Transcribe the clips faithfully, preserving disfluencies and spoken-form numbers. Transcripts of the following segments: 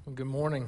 Well, good morning.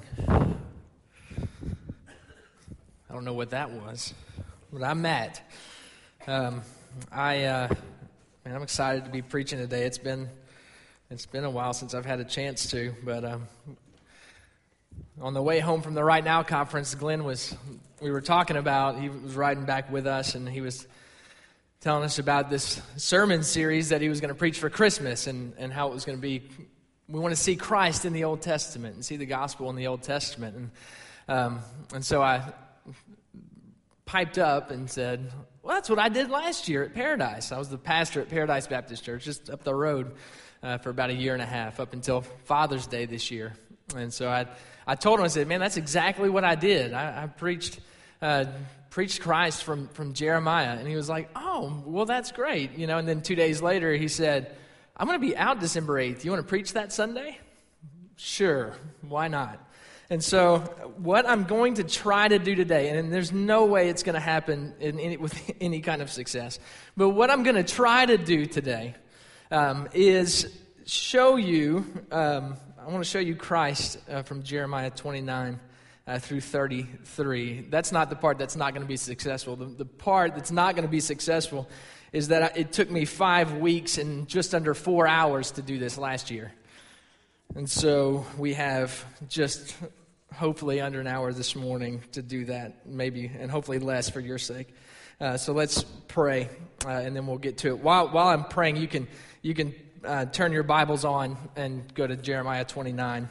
I don't know what that was, but I'm Matt. Um, I uh, man, I'm excited to be preaching today. It's been it's been a while since I've had a chance to, but um, on the way home from the Right Now conference, Glenn was we were talking about. He was riding back with us, and he was telling us about this sermon series that he was going to preach for Christmas, and and how it was going to be. We want to see Christ in the Old Testament and see the gospel in the Old Testament. And um, and so I piped up and said, well, that's what I did last year at Paradise. I was the pastor at Paradise Baptist Church just up the road uh, for about a year and a half, up until Father's Day this year. And so I I told him, I said, man, that's exactly what I did. I, I preached uh, preached Christ from, from Jeremiah. And he was like, oh, well, that's great. You know. And then two days later, he said, I'm going to be out December eighth. You want to preach that Sunday? Sure. Why not? And so what I'm going to try to do today, and there's no way it's going to happen in any, with any kind of success, but what I'm going to try to do today um, is show you, um, I want to show you Christ uh, from Jeremiah twenty-nine uh, through thirty-three. That's not the part that's not going to be successful. The, the part that's not going to be successful is that I, it took me five weeks and just under four hours to do this last year. And so we have just hopefully under an hour this morning to do that, maybe, and hopefully less for your sake. Uh, so let's pray, uh, and then we'll get to it. While while I'm praying, you can you can uh, turn your Bibles on and go to Jeremiah twenty-nine.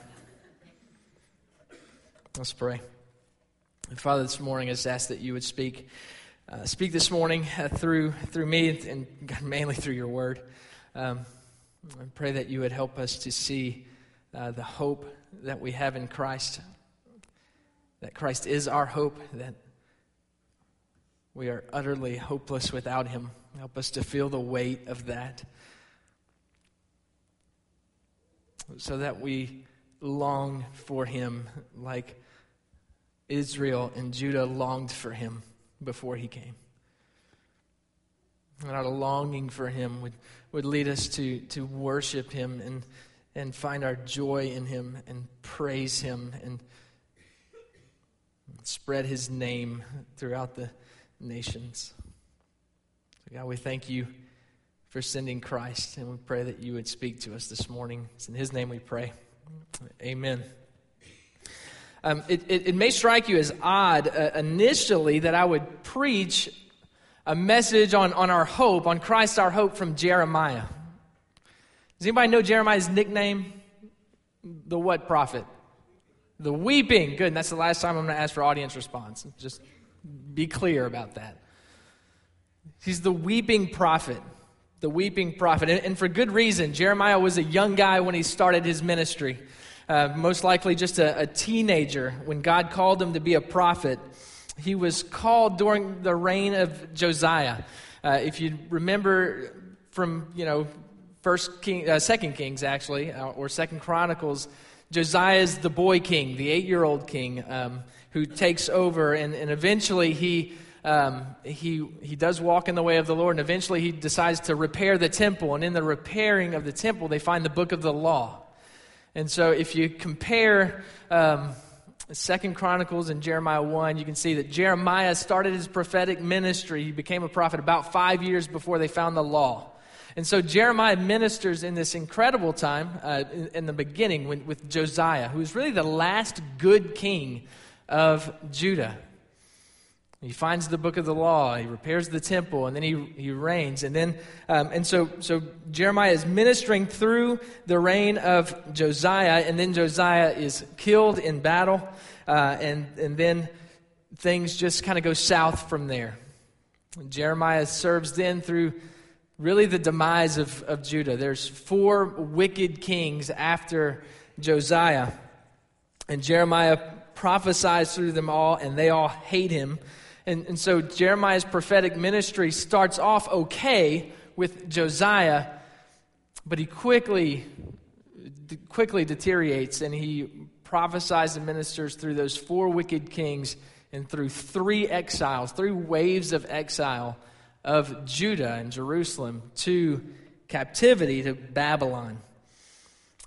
Let's pray. And Father, this morning I just ask that you would speak. Uh, speak this morning uh, through through me and God, mainly through your word. Um, I pray that you would help us to see uh, the hope that we have in Christ, that Christ is our hope, that we are utterly hopeless without him. Help us to feel the weight of that, so that we long for him like Israel and Judah longed for him before he came. And our longing for him would, would lead us to, to worship him and, and find our joy in him and praise him and spread his name throughout the nations. So God, we thank you for sending Christ, and we pray that you would speak to us this morning. It's in his name we pray. Amen. Um, it, it, it may strike you as odd uh, initially that I would preach a message on, on our hope, on Christ our hope from Jeremiah. Does anybody know Jeremiah's nickname? The what prophet? The weeping. Good, and that's the last time I'm going to ask for audience response. Just be clear about that. He's the weeping prophet. The weeping prophet. And, and for good reason. Jeremiah was a young guy when he started his ministry. Uh, most likely just a, a teenager when God called him to be a prophet. He was called during the reign of Josiah. Uh, if you remember from, you know, First King, uh, Second Kings actually, uh, or Second Chronicles, Josiah is the boy king, the eight-year-old king, um, who takes over, and, and eventually he um, he he does walk in the way of the Lord, and eventually he decides to repair the temple. And in the repairing of the temple, they find the book of the law. And so if you compare um, Second Chronicles and Jeremiah one, you can see that Jeremiah started his prophetic ministry. He became a prophet about five years before they found the law. And so Jeremiah ministers in this incredible time uh, in, in the beginning when, with Josiah, who is really the last good king of Judah. He finds the book of the law, he repairs the temple, and then he he reigns. And then um, and so so Jeremiah is ministering through the reign of Josiah, and then Josiah is killed in battle, uh, and and then things just kind of go south from there. And Jeremiah serves then through really the demise of, of Judah. There's four wicked kings after Josiah, and Jeremiah prophesies through them all, and they all hate him. And, and so Jeremiah's prophetic ministry starts off okay with Josiah, but he quickly, quickly deteriorates, and he prophesies and ministers through those four wicked kings and through three exiles, three waves of exile of Judah and Jerusalem to captivity to Babylon.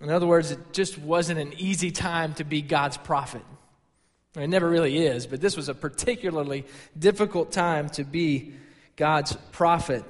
In other words, it just wasn't an easy time to be God's prophet. It never really is, but this was a particularly difficult time to be God's prophet.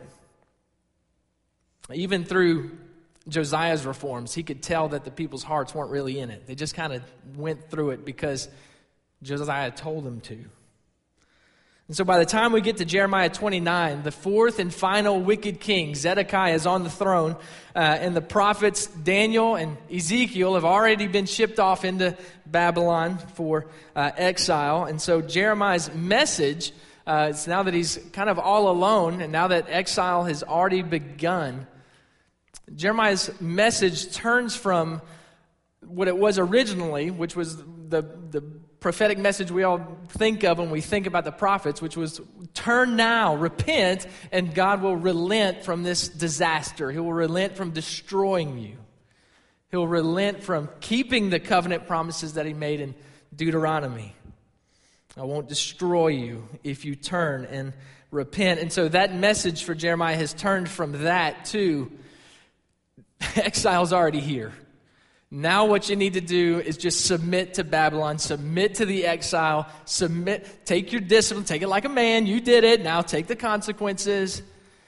Even through Josiah's reforms, he could tell that the people's hearts weren't really in it. They just kind of went through it because Josiah told them to. And so by the time we get to Jeremiah twenty-nine, the fourth and final wicked king, Zedekiah, is on the throne, uh, and the prophets Daniel and Ezekiel have already been shipped off into Babylon for uh, exile. And so Jeremiah's message, uh, is now that he's kind of all alone, and now that exile has already begun, Jeremiah's message turns from what it was originally, which was the, the prophetic message we all think of when we think about the prophets, which was turn now, repent, and God will relent from this disaster. He will relent from destroying you. He'll relent from keeping the covenant promises that he made in Deuteronomy. I won't destroy you if you turn and repent. And so that message for Jeremiah has turned from that to exile's already here. Now what you need to do is just submit to Babylon, submit to the exile, submit, take your discipline, take it like a man, you did it, now take the consequences,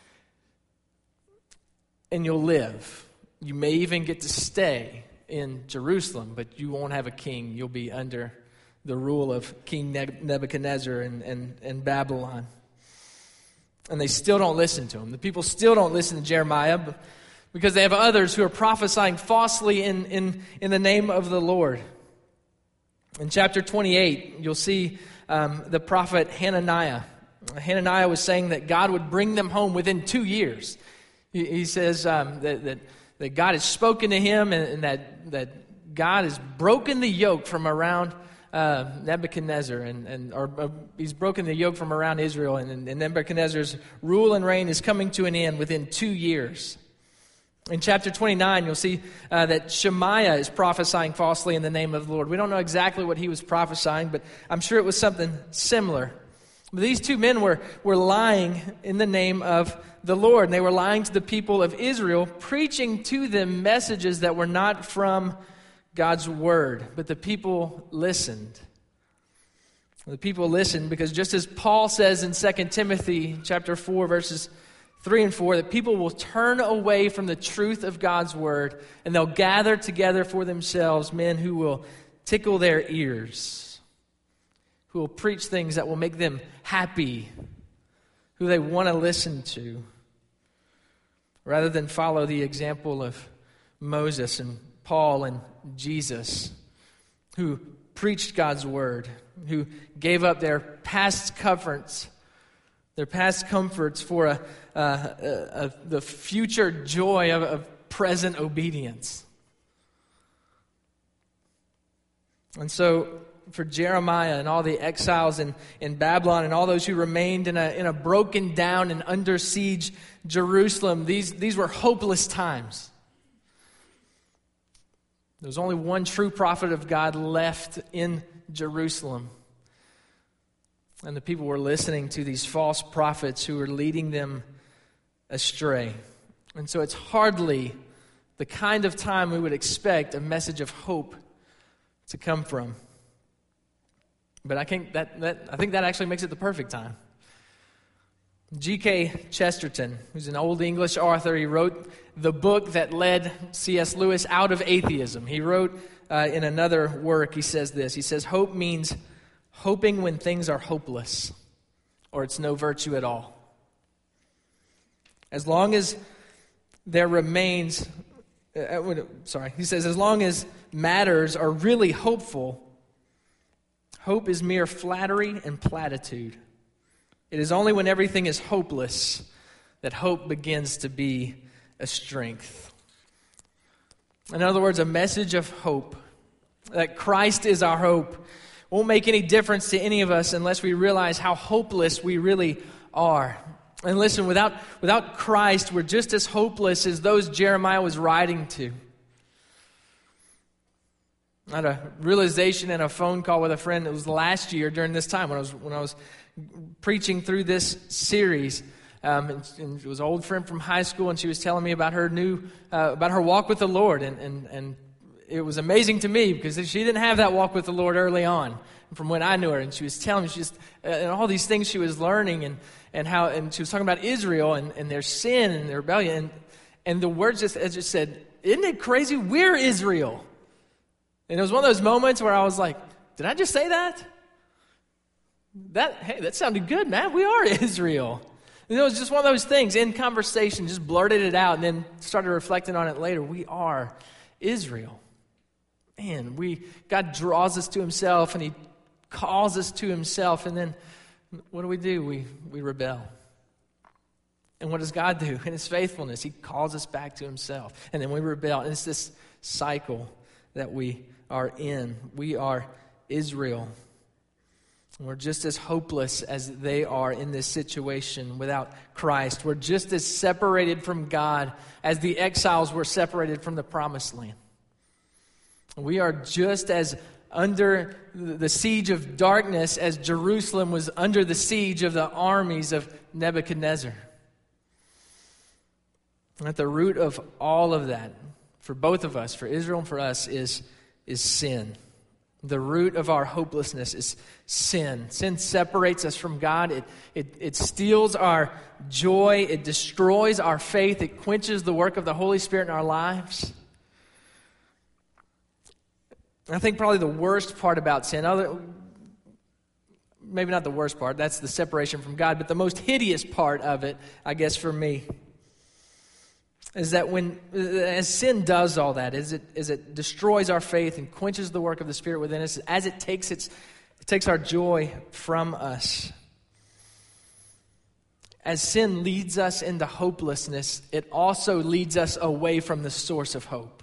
and you'll live. You may even get to stay in Jerusalem, but you won't have a king. You'll be under the rule of King Nebuchadnezzar and, and, and Babylon. And they still don't listen to him. The people still don't listen to Jeremiah, but because they have others who are prophesying falsely in, in, in the name of the Lord. In chapter twenty-eight, you'll see um, the prophet Hananiah. Hananiah was saying that God would bring them home within two years. He, he says um, that, that, that God has spoken to him and, and that, that God has broken the yoke from around uh, Nebuchadnezzar. And, and or, or he's broken the yoke from around Israel. And, and Nebuchadnezzar's rule and reign is coming to an end within two years. In chapter twenty-nine, you'll see uh, that Shemaiah is prophesying falsely in the name of the Lord. We don't know exactly what he was prophesying, but I'm sure it was something similar. But these two men were, were lying in the name of the Lord, and they were lying to the people of Israel, preaching to them messages that were not from God's word. But the people listened. The people listened because just as Paul says in Second Timothy chapter four, verses three and four, that people will turn away from the truth of God's word, and they'll gather together for themselves men who will tickle their ears, who will preach things that will make them happy, who they want to listen to, rather than follow the example of Moses and Paul and Jesus, who preached God's word, who gave up their past comforts, their past comforts for a, uh, a, a, the future joy of, of present obedience. And so for Jeremiah and all the exiles in, in Babylon and all those who remained in a, in a broken down and under siege Jerusalem, these, these were hopeless times. There was only one true prophet of God left in Jerusalem. And the people were listening to these false prophets who were leading them astray. And so it's hardly the kind of time we would expect a message of hope to come from. But I think that, that I think that actually makes it the perfect time. G K Chesterton, who's an old English author, he wrote the book that led C S Lewis out of atheism. He wrote uh, in another work, he says this, he says, hope means hoping when things are hopeless, or it's no virtue at all. As long as there remains, uh, sorry, he says, as long as matters are really hopeful, hope is mere flattery and platitude. It is only when everything is hopeless that hope begins to be a strength. In other words, a message of hope, that Christ is our hope, won't make any difference to any of us unless we realize how hopeless we really are. And listen, without, without Christ, we're just as hopeless as those Jeremiah was writing to. I had a realization and a phone call with a friend. It was last year during this time when I was when I was preaching through this series. Um, and, and it was an old friend from high school, and she was telling me about her new uh, about her walk with the Lord, and and and it was amazing to me because she didn't have that walk with the Lord early on from when I knew her. And she was telling me, she just, uh, and all these things she was learning, and, and how, and she was talking about Israel and, and their sin and their rebellion. And, and the words just, it just said, isn't it crazy? We're Israel. And it was one of those moments where I was like, did I just say that? That, hey, that sounded good, man. We are Israel. And it was just one of those things in conversation, just blurted it out and then started reflecting on it later. We are Israel. Man, we, God draws us to himself and he calls us to himself. And then what do we do? We, we rebel. And what does God do? In his faithfulness, he calls us back to himself. And then we rebel. And it's this cycle that we are in. We are Israel. We're just as hopeless as they are in this situation without Christ. We're just as separated from God as the exiles were separated from the promised land. We are just as under the siege of darkness as Jerusalem was under the siege of the armies of Nebuchadnezzar. And at the root of all of that, for both of us, for Israel and for us, is, is sin. The root of our hopelessness is sin. Sin separates us from God. It, it, it steals our joy. It destroys our faith. It quenches the work of the Holy Spirit in our lives. I think probably the worst part about sin, other, maybe not the worst part, that's the separation from God, but the most hideous part of it, I guess for me, is that when, as sin does all that, as it, as it destroys our faith and quenches the work of the Spirit within us, as it takes its, it takes our joy from us. As sin leads us into hopelessness, it also leads us away from the source of hope.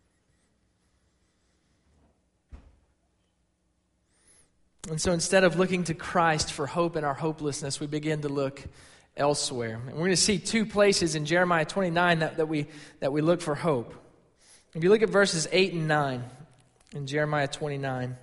And so instead of looking to Christ for hope in our hopelessness, we begin to look elsewhere. And we're going to see two places in Jeremiah twenty-nine that, that we that we look for hope. If you look at verses eight and nine in Jeremiah twenty-nine,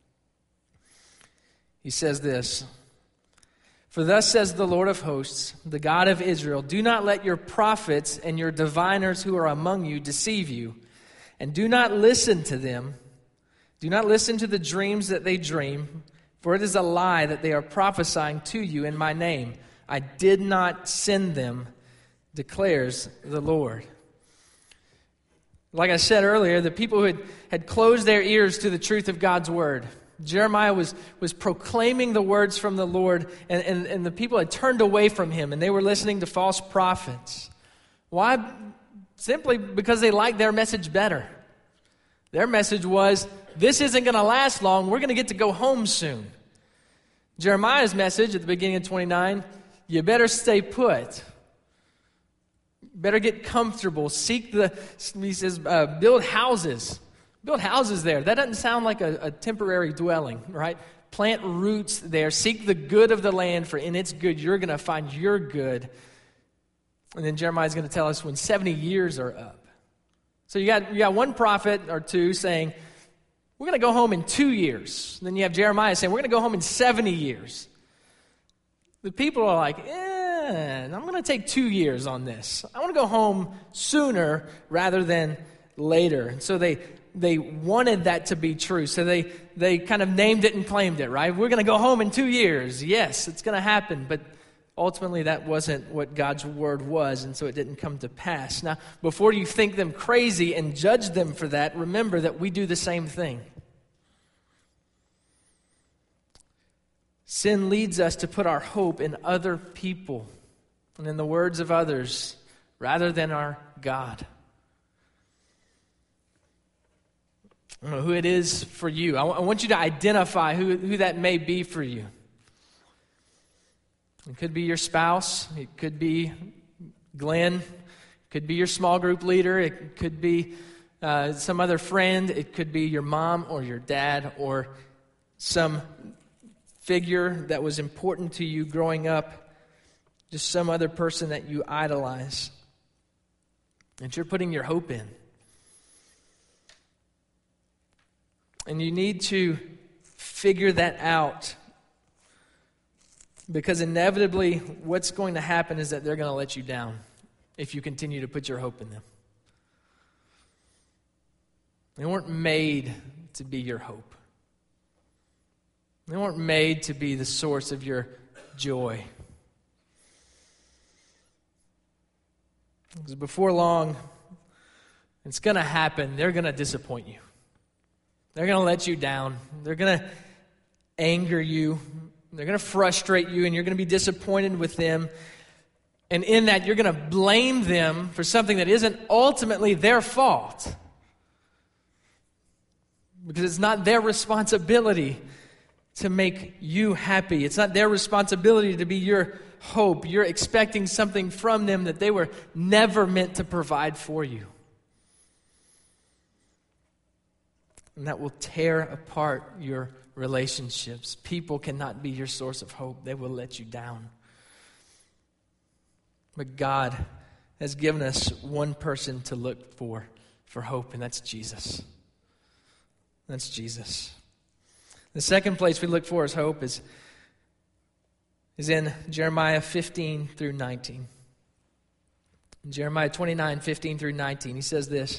he says this, "For thus says the Lord of hosts, the God of Israel, do not let your prophets and your diviners who are among you deceive you, and do not listen to them. Do not listen to the dreams that they dream, for it is a lie that they are prophesying to you in my name. I did not send them, declares the Lord." Like I said earlier, the people who had, had closed their ears to the truth of God's word. Jeremiah was, was proclaiming the words from the Lord, and, and, and the people had turned away from him, and they were listening to false prophets. Why? Simply because they liked their message better. Their message was, this isn't going to last long, we're going to get to go home soon. Jeremiah's message at the beginning of twenty-nine, you better stay put. Better get comfortable. Seek the, he says, uh, build houses. Build houses there. That doesn't sound like a, a temporary dwelling, right? Plant roots there. Seek the good of the land, for in its good you're going to find your good. And then Jeremiah's going to tell us when seventy years are up. So you got, you got one prophet or two saying, we're going to go home in two years. And then you have Jeremiah saying, we're going to go home in seventy years. The people are like, eh, I'm going to take two years on this. I want to go home sooner rather than later. And so they they wanted that to be true. So they, they kind of named it and claimed it, right? We're going to go home in two years. Yes, it's going to happen. But ultimately, that wasn't what God's word was, and so it didn't come to pass. Now, before you think them crazy and judge them for that, remember that we do the same thing. Sin leads us to put our hope in other people and in the words of others rather than our God. I don't know who it is for you. I, w- I want you to identify who, who that may be for you. It could be your spouse. It could be Glenn. It could be your small group leader. It could be uh, some other friend. It could be your mom or your dad or some figure that was important to you growing up. Just some other person that you idolize, that you're putting your hope in. And you need to figure that out, because inevitably what's going to happen is that they're going to let you down if you continue to put your hope in them. They weren't made to be your hope. They weren't made to be the source of your joy. Because before long, it's going to happen. They're going to disappoint you. They're going to let you down. They're going to anger you. They're going to frustrate you, and you're going to be disappointed with them. And in that, you're going to blame them for something that isn't ultimately their fault. Because it's not their responsibility to make you happy. It's not their responsibility to be your hope. You're expecting something from them that they were never meant to provide for you. And that will tear apart your relationships. People cannot be your source of hope. They will let you down. But God has given us one person to look for, for hope, and that's Jesus. That's Jesus. The second place we look for as hope is, is in Jeremiah fifteen through nineteen. In Jeremiah twenty-nine, fifteen through nineteen, he says this.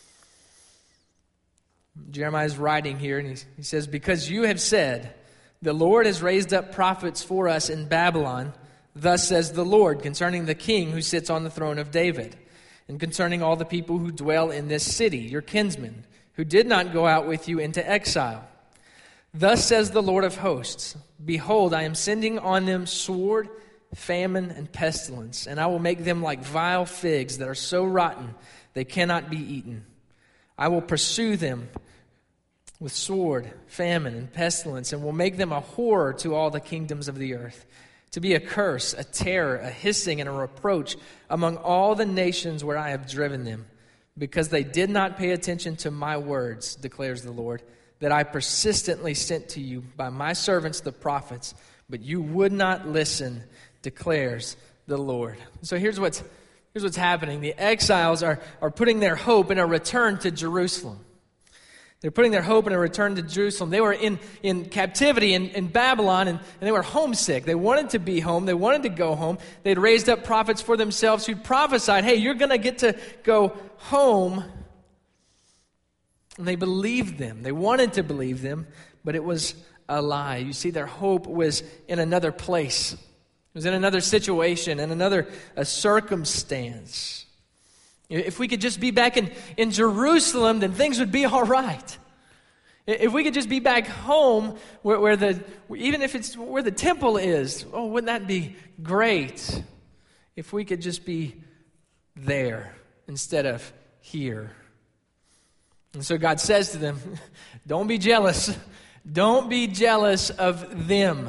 Jeremiah is writing here, and he, he says, "Because you have said, the Lord has raised up prophets for us in Babylon, thus says the Lord, concerning the king who sits on the throne of David, and concerning all the people who dwell in this city, your kinsmen, who did not go out with you into exile. Thus says the Lord of hosts, behold, I am sending on them sword, famine, and pestilence, and I will make them like vile figs that are so rotten they cannot be eaten. I will pursue them with sword, famine, and pestilence, and will make them a horror to all the kingdoms of the earth, to be a curse, a terror, a hissing, and a reproach among all the nations where I have driven them, because they did not pay attention to my words, declares the Lord, that I persistently sent to you by my servants the prophets, but you would not listen, declares the Lord." So here's what's here's what's happening. The exiles are, are putting their hope in a return to Jerusalem. They're putting their hope in a return to Jerusalem. They were in, in captivity in, in Babylon, and, and they were homesick. They wanted to be home. They wanted to go home. They'd raised up prophets for themselves who prophesied, hey, you're going to get to go home. And they believed them. They wanted to believe them, but it was a lie. You see, their hope was in another place. It was in another situation, in another a circumstance. If we could just be back in, in Jerusalem, then things would be all right. If we could just be back home where, where the, even if it's where the temple is, oh, wouldn't that be great? If we could just be there instead of here. And so God says to them, don't be jealous. Don't be jealous of them.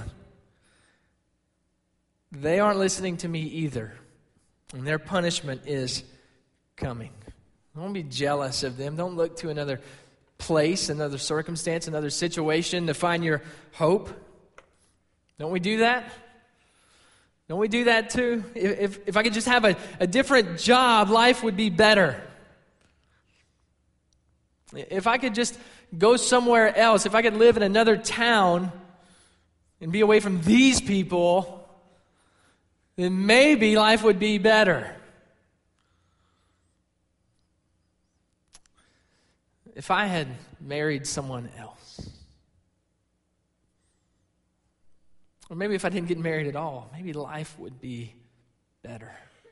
They aren't listening to me either. And their punishment is coming. Don't be jealous of them. Don't look to another place, another circumstance, another situation to find your hope. Don't we do that? Don't we do that too? If, if, if I could just have a, a different job, life would be better. If I could just go somewhere else, if I could live in another town and be away from these people, then maybe life would be better. If I had married someone else, or maybe if I didn't get married at all, maybe life would be better.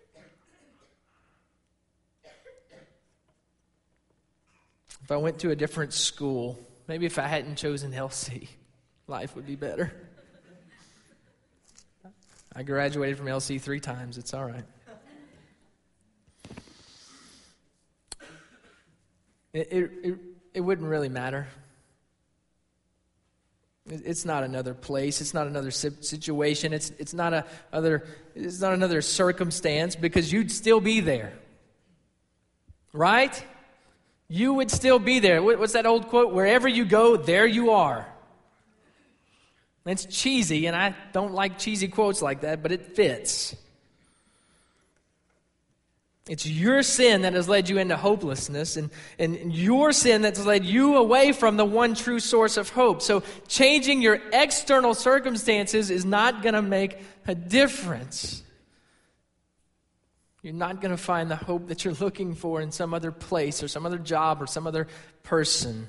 If I went to a different school, maybe if I hadn't chosen L C, life would be better. I graduated from L C three times. It's all right. It, it, it, it wouldn't really matter. It, it's not another place. It's not another situation. It's it's not a other. It's not another circumstance, because you'd still be there, right? You would still be there. What's that old quote? Wherever you go, there you are. It's cheesy, and I don't like cheesy quotes like that, but it fits. It's your sin that has led you into hopelessness, and, and your sin that's led you away from the one true source of hope. So changing your external circumstances is not going to make a difference. You're not going to find the hope that you're looking for in some other place or some other job or some other person.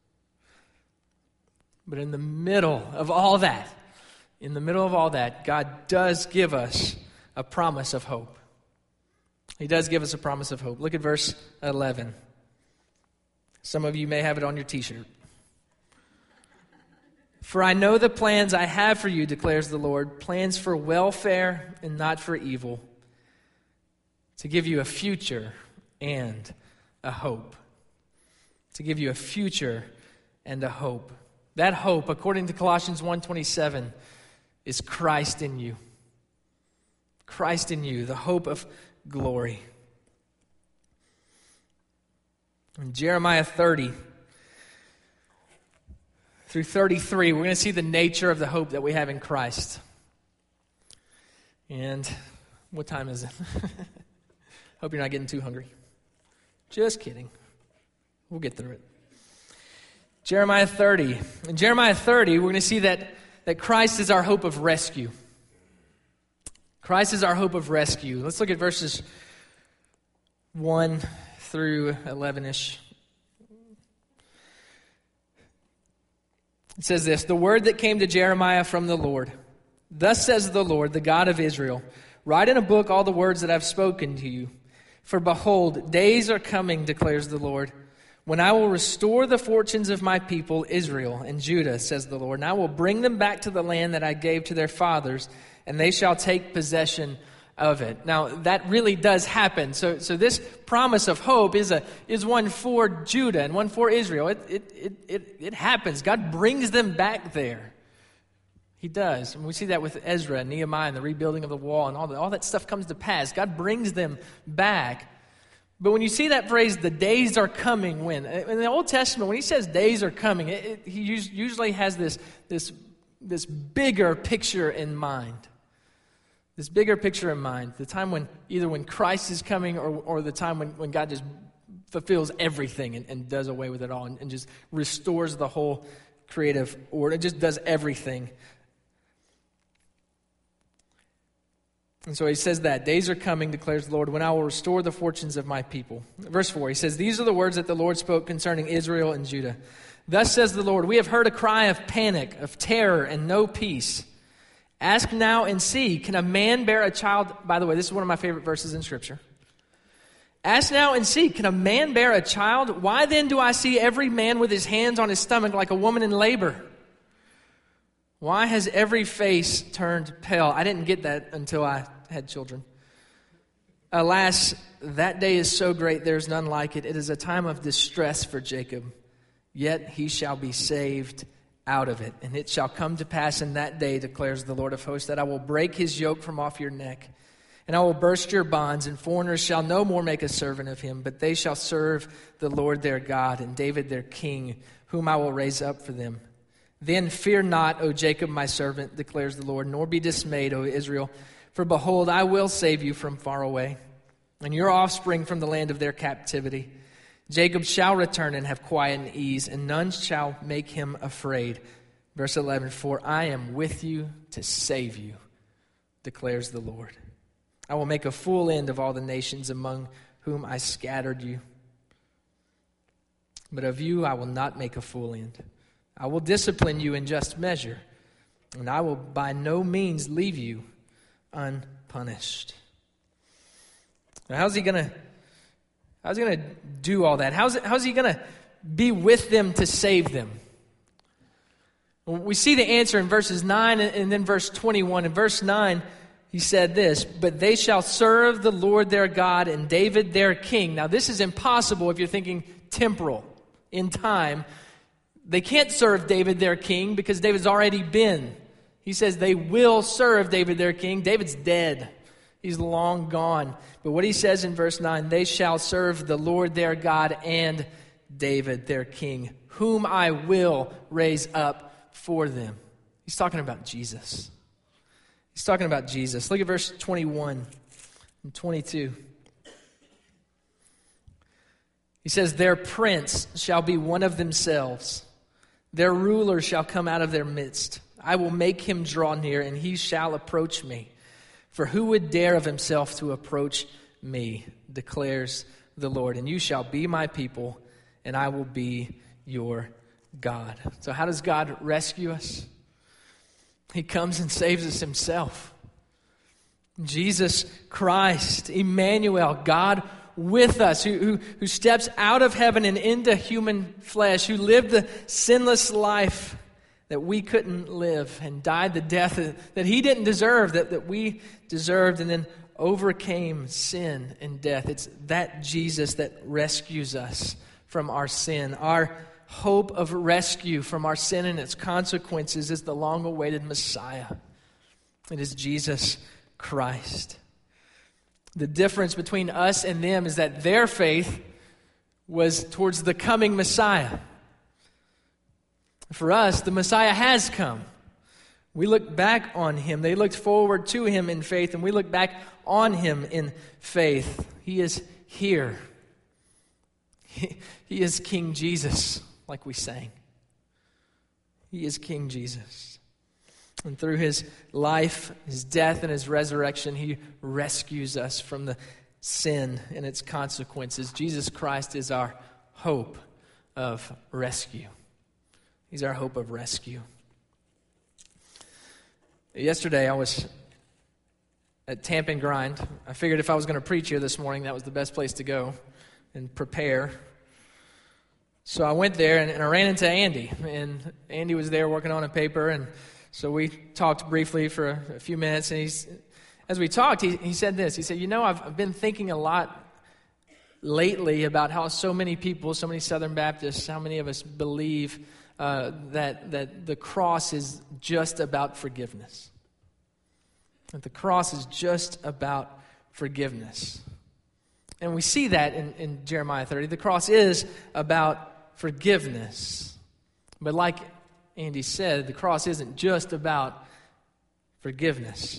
But in the middle of all that, in the middle of all that, God does give us a promise of hope. He does give us a promise of hope. Look at verse eleven. Some of you may have it on your t-shirt. For I know the plans I have for you, declares the Lord, plans for welfare and not for evil, to give you a future and a hope. To give you a future and a hope. That hope, according to Colossians one twenty-seven, is Christ in you. Christ in you, the hope of glory. In Jeremiah thirty through thirty-three, we're going to see the nature of the hope that we have in Christ. And what time is it? Hope you're not getting too hungry. Just kidding. We'll get through it. Jeremiah thirty. In Jeremiah thirty, we're going to see that, that Christ is our hope of rescue. Christ is our hope of rescue. Let's look at verses one through eleven-ish. It says this, the word that came to Jeremiah from the Lord. Thus says the Lord, the God of Israel, write in a book all the words that I've spoken to you. For behold, days are coming, declares the Lord, when I will restore the fortunes of my people, Israel and Judah, says the Lord, and I will bring them back to the land that I gave to their fathers, and they shall take possession of it. Now, that really does happen. So so this promise of hope is a is one for Judah and one for Israel. It it it it, it happens. God brings them back there. He does. And we see that with Ezra and Nehemiah and the rebuilding of the wall and all that. All that stuff comes to pass. God brings them back. But when you see that phrase, the days are coming, when? In the Old Testament, when he says days are coming, it, it, he usually has this, this, this bigger picture in mind. This bigger picture in mind. The time when, either when Christ is coming or, or the time when, when God just fulfills everything and, and does away with it all and, and just restores the whole creative order. It just does everything. And so he says that, days are coming, declares the Lord, when I will restore the fortunes of my people. Verse four, he says, these are the words that the Lord spoke concerning Israel and Judah. Thus says the Lord, we have heard a cry of panic, of terror, and no peace. Ask now and see, can a man bear a child? By the way, this is one of my favorite verses in Scripture. Ask now and see, can a man bear a child? Why then do I see every man with his hands on his stomach like a woman in labor? Why has every face turned pale? I didn't get that until I had children. Alas, that day is so great, there is none like it. It is a time of distress for Jacob, yet he shall be saved out of it. And it shall come to pass in that day, declares the Lord of hosts, that I will break his yoke from off your neck, and I will burst your bonds, and foreigners shall no more make a servant of him, but they shall serve the Lord their God, and David their king, whom I will raise up for them. Then fear not, O Jacob my servant, declares the Lord, nor be dismayed, O Israel. For behold, I will save you from far away, and your offspring from the land of their captivity. Jacob shall return and have quiet and ease, and none shall make him afraid. Verse eleven, for I am with you to save you, declares the Lord. I will make a full end of all the nations among whom I scattered you. But of you I will not make a full end. I will discipline you in just measure, and I will by no means leave you unpunished. Now, how's he gonna how's he gonna do all that? How's it, how's he gonna be with them to save them? Well, we see the answer in verses nine and, and then verse twenty-one. In verse nine, he said this, but they shall serve the Lord their God and David their king. Now, this is impossible if you're thinking temporal, in time. They can't serve David their king because David's already been. He says they will serve David their king. David's dead. He's long gone. But what he says in verse nine, they shall serve the Lord their God and David their king, whom I will raise up for them. He's talking about Jesus. He's talking about Jesus. Look at verse twenty-one and twenty-two. He says, their prince shall be one of themselves. Their ruler shall come out of their midst. I will make him draw near, and he shall approach me. For who would dare of himself to approach me, declares the Lord. And you shall be my people, and I will be your God. So how does God rescue us? He comes and saves us himself. Jesus Christ, Emmanuel, God with us, who, who, who steps out of heaven and into human flesh, who lived the sinless life that we couldn't live and died the death that he didn't deserve, that, that we deserved, and then overcame sin and death. It's that Jesus that rescues us from our sin. Our hope of rescue from our sin and its consequences is the long-awaited Messiah. It is Jesus Christ. The difference between us and them is that their faith was towards the coming Messiah. For us, the Messiah has come. We look back on him. They looked forward to him in faith, and we look back on him in faith. He is here. He, he is King Jesus, like we sang. He is King Jesus. And through his life, his death, and his resurrection, he rescues us from the sin and its consequences. Jesus Christ is our hope of rescue. He's our hope of rescue. Yesterday, I was at Tamp and Grind. I figured if I was going to preach here this morning, that was the best place to go and prepare. So I went there, and, and I ran into Andy. And Andy was there working on a paper, and so we talked briefly for a, a few minutes. And he's, as we talked, he, he said this. He said, you know, I've, I've been thinking a lot lately about how so many people, so many Southern Baptists, how many of us believe Uh, that that the cross is just about forgiveness. That the cross is just about forgiveness. And we see that in, in Jeremiah thirty. The cross is about forgiveness. But like Andy said, the cross isn't just about forgiveness.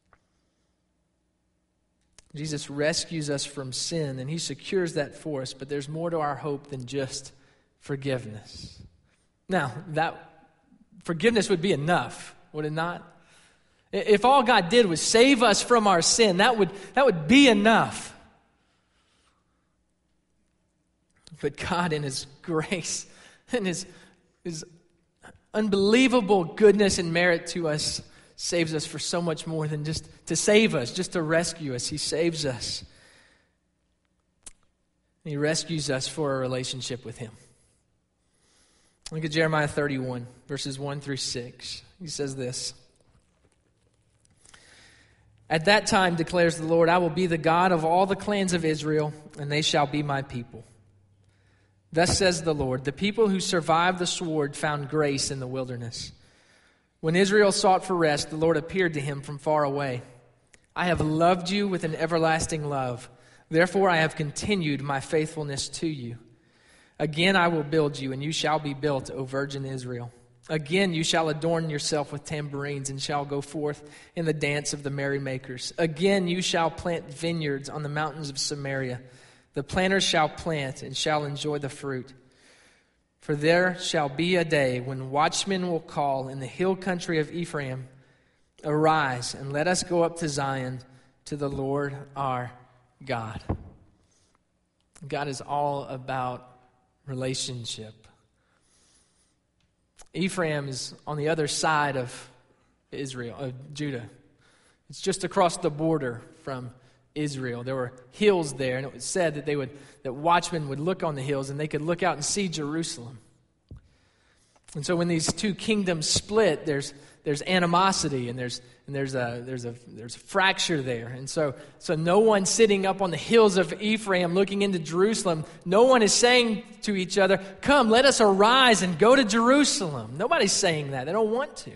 Jesus rescues us from sin, and he secures that for us, but there's more to our hope than just forgiveness. Now, that forgiveness would be enough, would it not? If all God did was save us from our sin, that would that would be enough. But God, in his grace and his, his unbelievable goodness and merit to us, saves us for so much more than just to save us, just to rescue us. He saves us. And he rescues us for a relationship with him. Look at Jeremiah thirty-one, verses one through six. He says this. At that time, declares the Lord, I will be the God of all the clans of Israel, and they shall be my people. Thus says the Lord, the people who survived the sword found grace in the wilderness. When Israel sought for rest, the Lord appeared to him from far away. I have loved you with an everlasting love. Therefore I have continued my faithfulness to you. Again I will build you, and you shall be built, O virgin Israel. Again you shall adorn yourself with tambourines, and shall go forth in the dance of the merrymakers. Again you shall plant vineyards on the mountains of Samaria. The planters shall plant, and shall enjoy the fruit. For there shall be a day when watchmen will call in the hill country of Ephraim, arise, and let us go up to Zion, to the Lord our God. God is all about relationship. Ephraim is on the other side of Israel, of Judah. It's just across the border from Israel. There were hills there, and it was said that they would that watchmen would look on the hills and they could look out and see Jerusalem. And so when these two kingdoms split, there's there's animosity and there's and there's a there's a there's a fracture there. And so so no one sitting up on the hills of Ephraim looking into Jerusalem, no one is saying to each other, "Come, let us arise and go to Jerusalem." Nobody's saying that. They don't want to.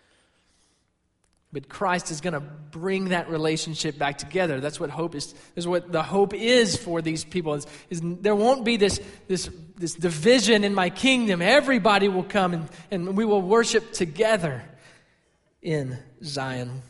But Christ is going to bring that relationship back together. That's what hope is. Is what the hope is for these people. Is, is there won't be this this this division in my kingdom. Everybody will come and, and we will worship together in Zion.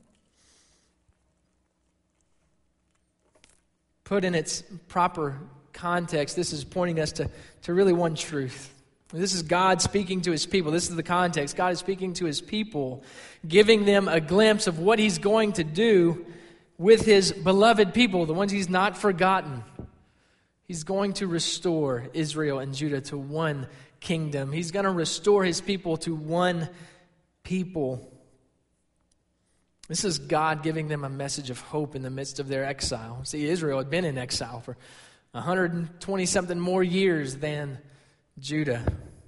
Put in its proper context, this is pointing us to, to really one truth. This is God speaking to his people. This is the context. God is speaking to his people, giving them a glimpse of what he's going to do with his beloved people, the ones he's not forgotten. He's going to restore Israel and Judah to one kingdom. He's going to restore his people to one people. This is God giving them a message of hope in the midst of their exile. See, Israel had been in exile for one hundred twenty something more years than Judah.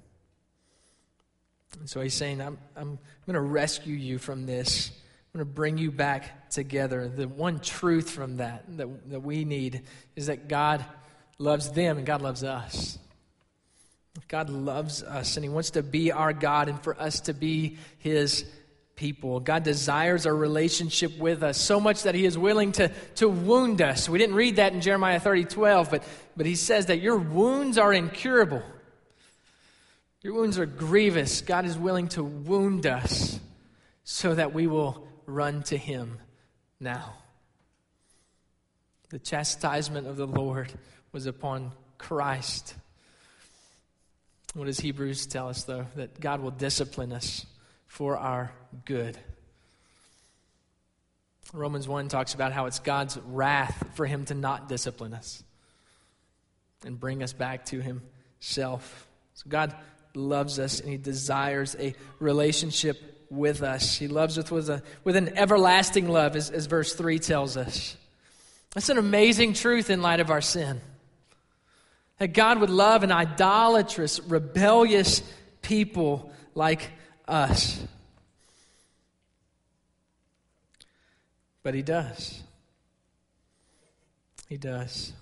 And so he's saying, I'm, I'm going to rescue you from this. I'm going to bring you back together. The one truth from that, that that we need is that God loves them and God loves us. God loves us and he wants to be our God and for us to be his people. God desires a relationship with us so much that he is willing to, to wound us. We didn't read that in Jeremiah thirty twelve, but, but he says that your wounds are incurable. Your wounds are grievous. God is willing to wound us so that we will run to him now. The chastisement of the Lord was upon Christ. What does Hebrews tell us, though? That God will discipline us for our good. Romans one talks about how it's God's wrath for him to not discipline us and bring us back to himself. So God loves us and he desires a relationship with us. He loves us with, a, with an everlasting love, as, as verse three tells us. That's an amazing truth in light of our sin. That God would love an idolatrous, rebellious people like us. But he does. He does.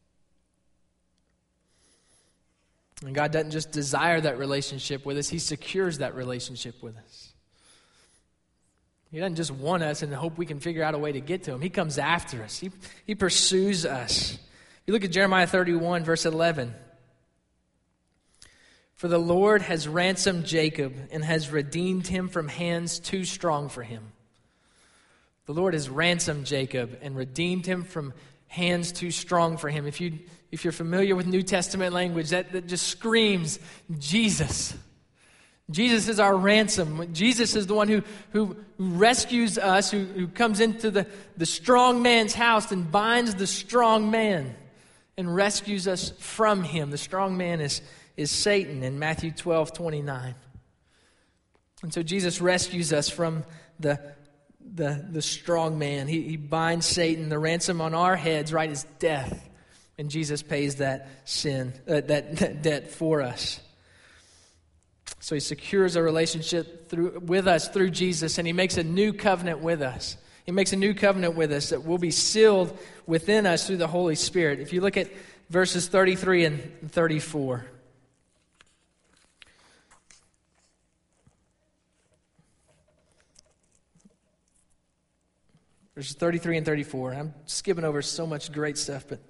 And God doesn't just desire that relationship with us, he secures that relationship with us. He doesn't just want us and hope we can figure out a way to get to him. He comes after us. He, he pursues us. You look at Jeremiah thirty-one, verse eleven. For the Lord has ransomed Jacob and has redeemed him from hands too strong for him. The Lord has ransomed Jacob and redeemed him from hands too strong for him. If you if you're familiar with New Testament language, that, that just screams Jesus. Jesus is our ransom. Jesus is the one who, who rescues us, who, who comes into the, the strong man's house and binds the strong man and rescues us from him. The strong man is, is Satan in Matthew twelve twenty-nine. And so Jesus rescues us from the, the, the strong man. He, he binds Satan. The ransom on our heads, right, is death. And Jesus pays that sin, uh, that, that debt for us. So he secures a relationship through, with us through Jesus, and he makes a new covenant with us. He makes a new covenant with us that will be sealed within us through the Holy Spirit. If you look at verses thirty-three and thirty-four. Verses thirty-three and thirty-four. I'm skipping over so much great stuff, but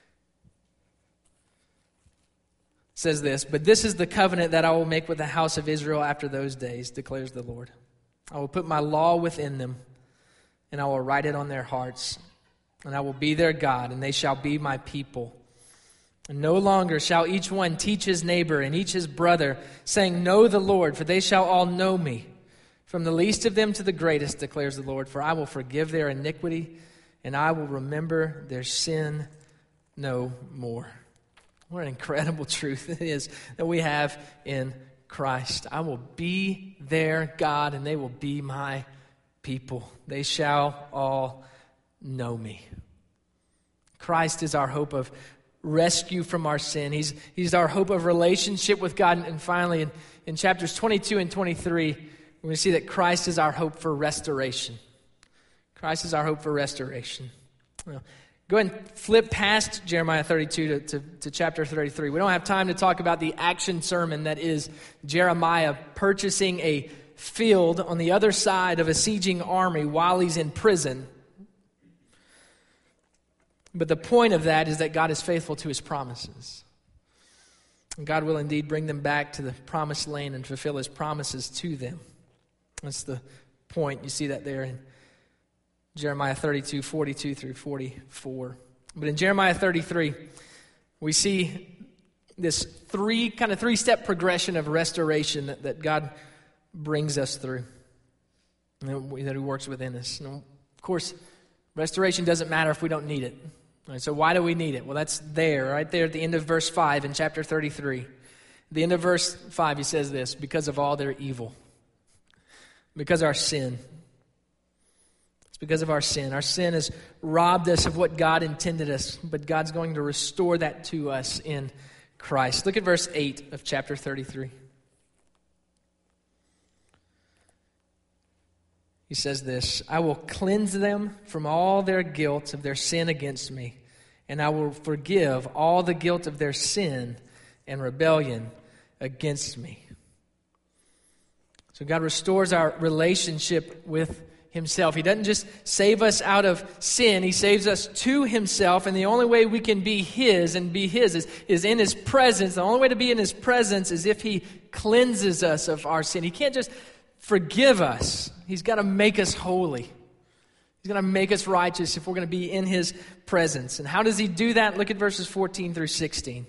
says this, but this is the covenant that I will make with the house of Israel after those days, declares the Lord. I will put my law within them, and I will write it on their hearts, and I will be their God, and they shall be my people. And no longer shall each one teach his neighbor and each his brother, saying, know the Lord, for they shall all know me. From the least of them to the greatest, declares the Lord, for I will forgive their iniquity, and I will remember their sin no more. What an incredible truth it is that we have in Christ. I will be their God, and they will be my people. They shall all know me. Christ is our hope of rescue from our sin. He's, he's our hope of relationship with God. And finally, in, in chapters twenty-two and twenty-three, we're going to see that Christ is our hope for restoration. Christ is our hope for restoration. Well, go ahead and flip past Jeremiah thirty-two to, to, to chapter thirty-three. We don't have time to talk about the action sermon that is Jeremiah purchasing a field on the other side of a sieging army while he's in prison. But the point of that is that God is faithful to his promises. And God will indeed bring them back to the promised land and fulfill his promises to them. That's the point. You see that there in Jeremiah thirty-two, forty-two through forty-four. But in Jeremiah thirty-three, we see this three kind of three-step progression of restoration that, that God brings us through, that he works within us. And of course, Restoration doesn't matter if we don't need it. All right, so why do we need it? Well, that's there, right there at the end of verse five in chapter thirty-three. At the end of verse five, he says this, because of all their evil. Because of our sin. It's because of our sin. Our sin has robbed us of what God intended us, but God's going to restore that to us in Christ. Look at verse eight of chapter thirty-three. He says this, I will cleanse them from all their guilt of their sin against me, and I will forgive all the guilt of their sin and rebellion against me. So God restores our relationship with himself. He doesn't just save us out of sin. He saves us to himself. And the only way we can be his and be his is, is in his presence. The only way to be in his presence is if he cleanses us of our sin. He can't just forgive us. He's got to make us holy. He's going to make us righteous if we're going to be in his presence. And how does he do that? Look at verses fourteen through sixteen.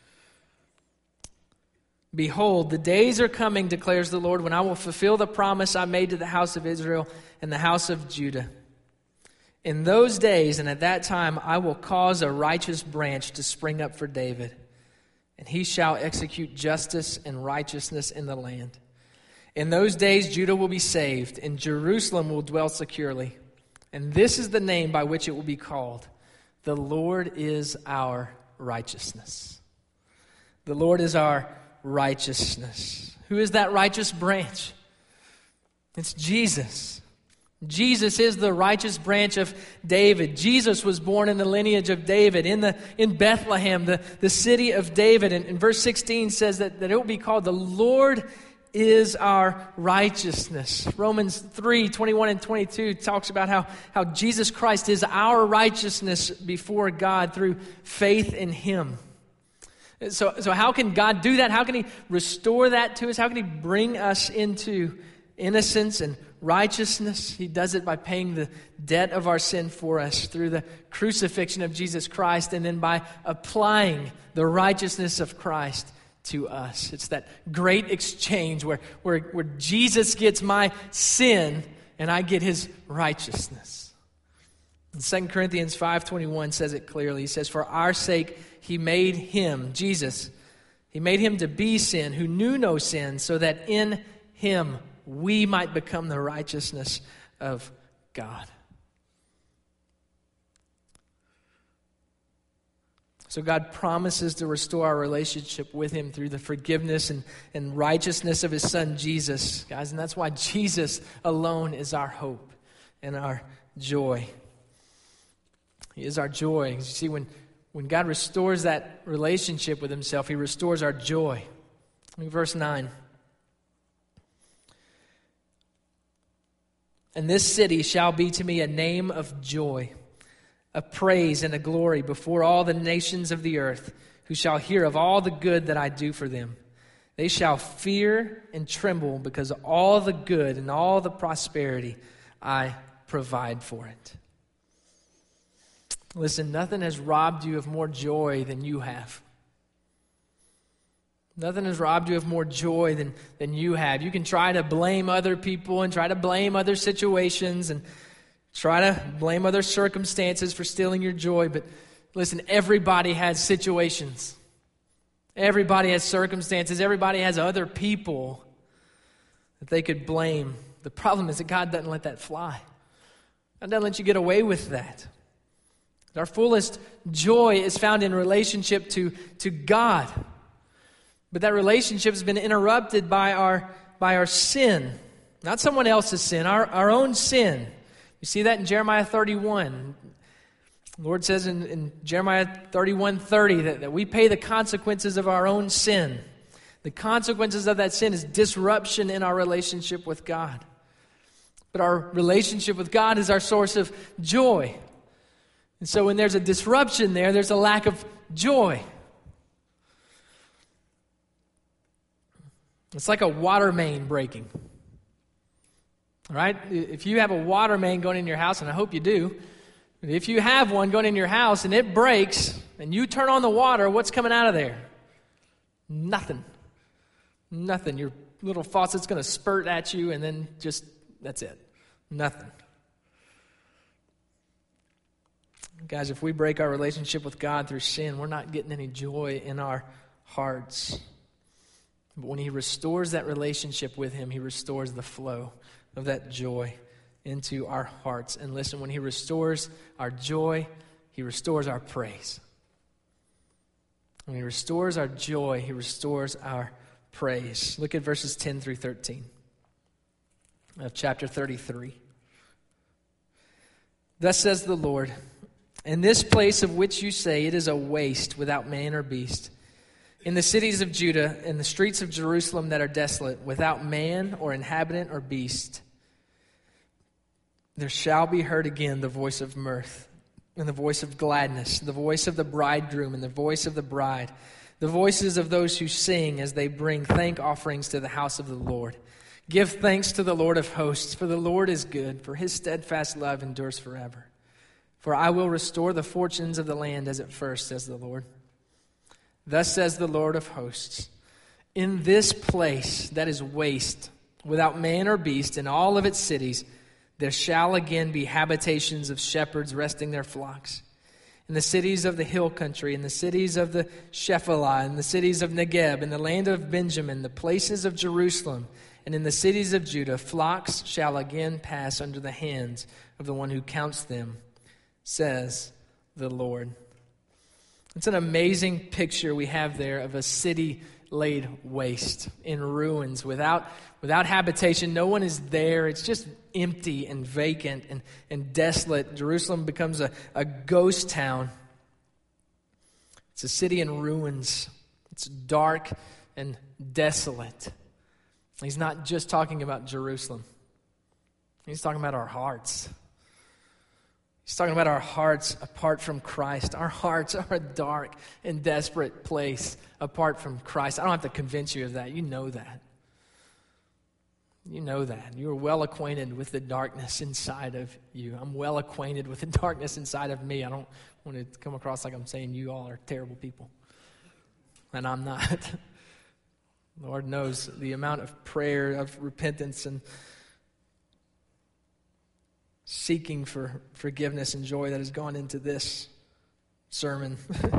Behold, the days are coming, declares the Lord, when I will fulfill the promise I made to the house of Israel and the house of Judah. In those days and at that time, I will cause a righteous branch to spring up for David, and he shall execute justice and righteousness in the land. In those days, Judah will be saved, and Jerusalem will dwell securely. And this is the name by which it will be called: the Lord is our righteousness. The Lord is our righteousness. Who is that righteous branch? It's Jesus. Jesus is the righteous branch of David. Jesus was born in the lineage of David, in the in Bethlehem, the, the city of David. And, and verse sixteen says that, that it will be called the Lord is our righteousness. Romans three, twenty-one and twenty-two talks about how, how Jesus Christ is our righteousness before God through faith in him. So, so how can God do that? How can he restore that to us? How can he bring us into innocence and righteousness? He does it by paying the debt of our sin for us through the crucifixion of Jesus Christ, and then by applying the righteousness of Christ to us. It's that great exchange where, where, where Jesus gets my sin and I get his righteousness. And Second Corinthians five twenty-one says it clearly. He says, for our sake he made him, Jesus, he made him to be sin who knew no sin, so that in him we might become the righteousness of God. So God promises to restore our relationship with him through the forgiveness and, and righteousness of his son, Jesus. Guys, and that's why Jesus alone is our hope and our joy. He is our joy. You see, when, when God restores that relationship with himself, he restores our joy. Look at verse nine. And this city shall be to me a name of joy, a praise and a glory before all the nations of the earth, who shall hear of all the good that I do for them. They shall fear and tremble because of all the good and all the prosperity I provide for it. Listen, nothing has robbed you of more joy than you have. Nothing has robbed you of more joy than, than you have. You can try to blame other people and try to blame other situations and try to blame other circumstances for stealing your joy. But listen, everybody has situations. Everybody has circumstances. Everybody has other people that they could blame. The problem is that God doesn't let that fly. God doesn't let you get away with that. Our fullest joy is found in relationship to, to God. But that relationship has been interrupted by our, by our sin. Not someone else's sin, our, our own sin. You see that in Jeremiah thirty-one. The Lord says in, in Jeremiah thirty-one thirty that, that we pay the consequences of our own sin. The consequences of that sin is disruption in our relationship with God. But our relationship with God is our source of joy. And so when there's a disruption there, there's a lack of joy. It's like a water main breaking. All right? If you have a water main going in your house, and I hope you do, if you have one going in your house and it breaks and you turn on the water, what's coming out of there? Nothing. Nothing. Your little faucet's going to spurt at you and then just, that's it. Nothing. Guys, if we break our relationship with God through sin, we're not getting any joy in our hearts. But when he restores that relationship with him, he restores the flow of that joy into our hearts. And listen, when he restores our joy, he restores our praise. When he restores our joy, he restores our praise. Look at verses ten through thirteen of chapter thirty-three. Thus says the Lord, in this place of which you say it is a waste without man or beast, in the cities of Judah, in the streets of Jerusalem that are desolate, without man or inhabitant or beast, there shall be heard again the voice of mirth, and the voice of gladness, the voice of the bridegroom and the voice of the bride, the voices of those who sing as they bring thank offerings to the house of the Lord. Give thanks to the Lord of hosts, for the Lord is good, for his steadfast love endures forever. For I will restore the fortunes of the land as at first, says the Lord. Thus says the Lord of hosts, in this place that is waste, without man or beast, in all of its cities, there shall again be habitations of shepherds resting their flocks. In the cities of the hill country, in the cities of the Shephelah, in the cities of Negeb, in the land of Benjamin, the places of Jerusalem, and in the cities of Judah, flocks shall again pass under the hands of the one who counts them, says the Lord. It's an amazing picture we have there of a city laid waste, in ruins, without without habitation. No one is there. It's just empty and vacant and, and desolate. Jerusalem becomes a, a ghost town. It's a city in ruins. It's dark and desolate. He's not just talking about Jerusalem. He's talking about our hearts. He's talking about our hearts apart from Christ. Our hearts are a dark and desperate place apart from Christ. I don't have to convince you of that. You know that. You know that. You are well acquainted with the darkness inside of you. I'm well acquainted with the darkness inside of me. I don't want to come across like I'm saying you all are terrible people. And I'm not. The Lord knows the amount of prayer, of repentance, and seeking for forgiveness and joy that has gone into this sermon.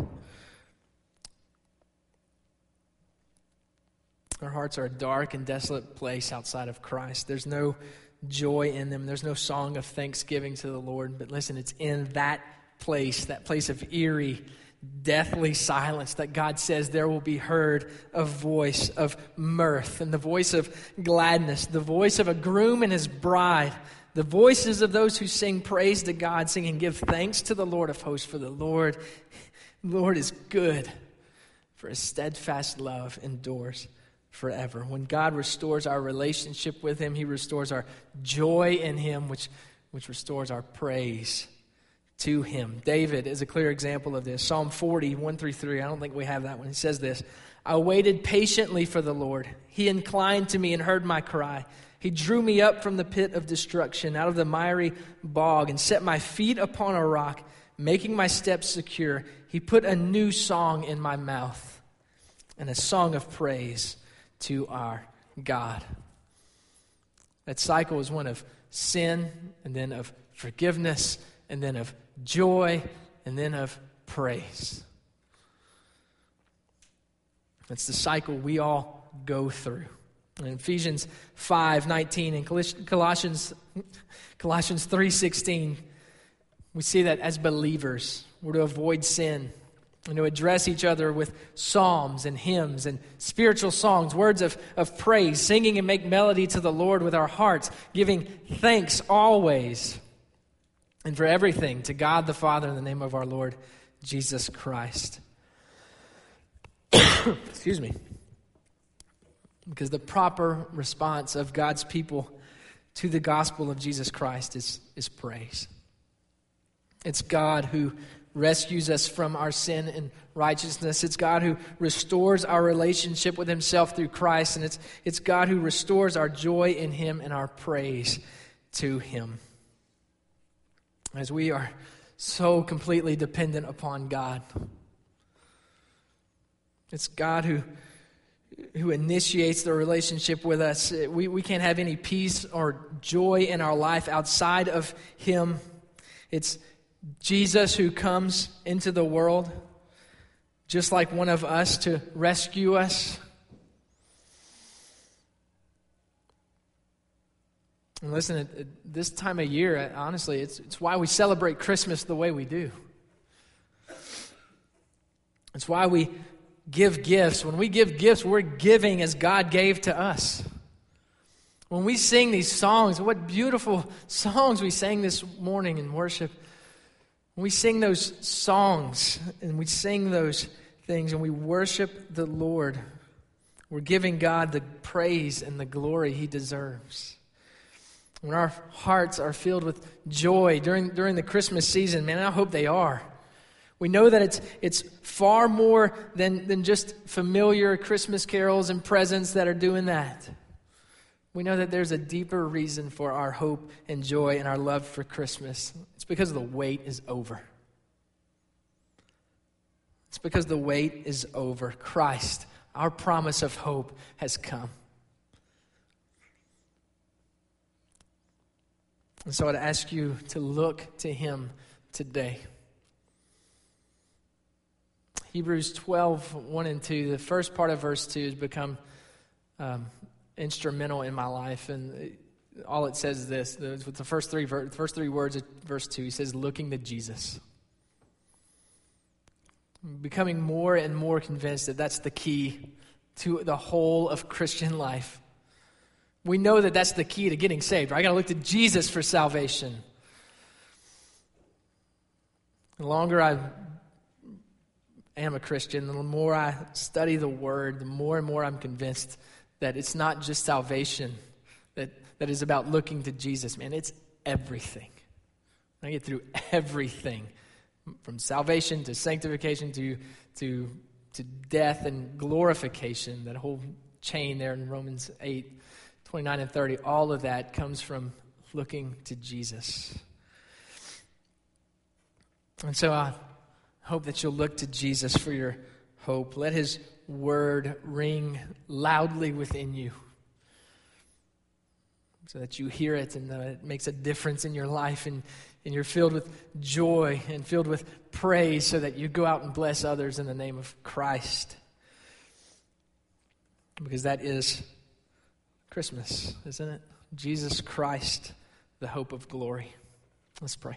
Our hearts are a dark and desolate place outside of Christ. There's no joy in them. There's no song of thanksgiving to the Lord. But listen, it's in that place, that place of eerie, deathly silence, that God says there will be heard a voice of mirth and the voice of gladness, the voice of a groom and his bride, the voices of those who sing praise to God, singing, give thanks to the Lord of hosts, for the Lord, Lord is good, for his steadfast love endures forever. When God restores our relationship with him, he restores our joy in him, which, which restores our praise to him. David is a clear example of this. Psalm forty, one through three. I don't think we have that one. He says this, I waited patiently for the Lord. He inclined to me and heard my cry. He drew me up from the pit of destruction, out of the miry bog, and set my feet upon a rock, making my steps secure. He put a new song in my mouth, and a song of praise to our God. That cycle is one of sin, and then of forgiveness, and then of joy, and then of praise. That's the cycle we all go through. In Ephesians five nineteen and Colossians Colossians three sixteen, we see that as believers, we're to avoid sin and to address each other with psalms and hymns and spiritual songs, words of, of praise, singing and make melody to the Lord with our hearts, giving thanks always and for everything to God the Father in the name of our Lord Jesus Christ. Excuse me. Because the proper response of God's people to the gospel of Jesus Christ is, is praise. It's God who rescues us from our sin and righteousness. It's God who restores our relationship with himself through Christ. And it's, it's God who restores our joy in him and our praise to him. As we are so completely dependent upon God. It's God who who initiates the relationship with us. We, we can't have any peace or joy in our life outside of him. It's Jesus who comes into the world just like one of us to rescue us. And listen, at, at this time of year, honestly, it's, it's why we celebrate Christmas the way we do. It's why we give gifts. When we give gifts, we're giving as God gave to us. When we sing these songs, what beautiful songs we sang this morning in worship. When we sing those songs and we sing those things and we worship the Lord, we're giving God the praise and the glory He deserves. When our hearts are filled with joy during, during the Christmas season, man, I hope they are. We know that it's it's far more than, than just familiar Christmas carols and presents that are doing that. We know that there's a deeper reason for our hope and joy and our love for Christmas. It's because the wait is over. It's because the wait is over. Christ, our promise of hope, has come. And so I'd ask you to look to Him today. Hebrews twelve, one and two, the first part of verse two has become um, instrumental in my life. And all it says is this, the, the first three, the first three words of verse two, he says, looking to Jesus. Becoming more and more convinced that that's the key to the whole of Christian life. We know that that's the key to getting saved. Right? I got to look to Jesus for salvation. The longer I am a Christian, the more I study the Word, the more and more I'm convinced that it's not just salvation that, that is about looking to Jesus. Man, it's everything. I get through everything, from salvation to sanctification to, to, to death and glorification, that whole chain there in Romans eight, twenty-nine and thirty, all of that comes from looking to Jesus. And so I hope that you'll look to Jesus for your hope. Let His word ring loudly within you so that you hear it and that it makes a difference in your life, and, and you're filled with joy and filled with praise so that you go out and bless others in the name of Christ. Because that is Christmas, isn't it? Jesus Christ, the hope of glory. Let's pray.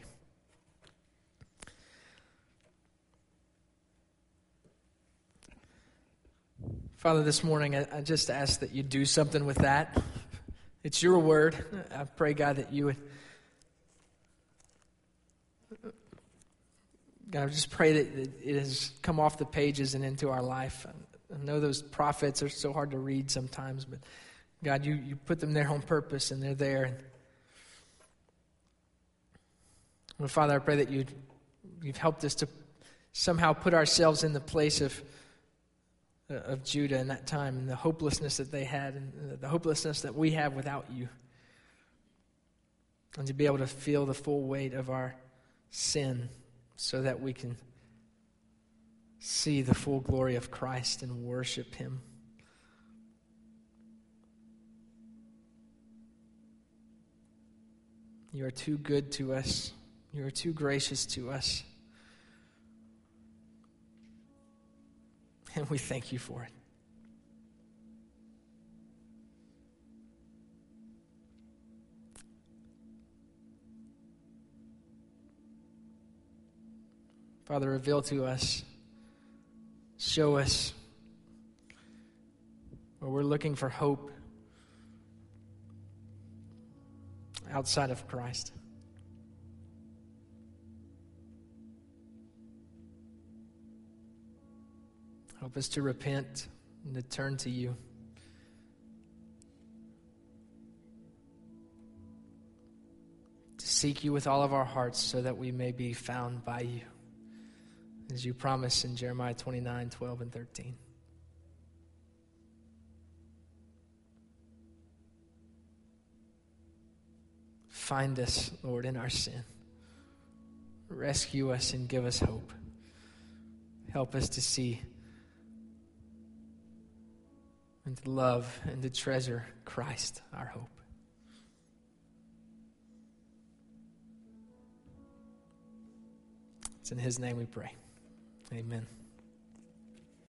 Father, this morning, I, I just ask that you do something with that. It's your word. I pray, God, that you would, God, I just pray that it has come off the pages and into our life. I know those prophets are so hard to read sometimes, but God, you, you put them there on purpose, and they're there. Well, Father, I pray that you'd, you've helped us to somehow put ourselves in the place of of Judah in that time, and the hopelessness that they had, and the hopelessness that we have without you. And to be able to feel the full weight of our sin so that we can see the full glory of Christ and worship Him. You are too good to us. You are too gracious to us. And we thank you for it. Father, reveal to us, show us where we're looking for hope outside of Christ. Help us to repent and to turn to you. To seek you with all of our hearts so that we may be found by you, as you promise in Jeremiah twenty-nine, twelve, and thirteen. Find us, Lord, in our sin. Rescue us and give us hope. Help us to see and to love and to treasure Christ, our hope. It's in his name we pray. Amen.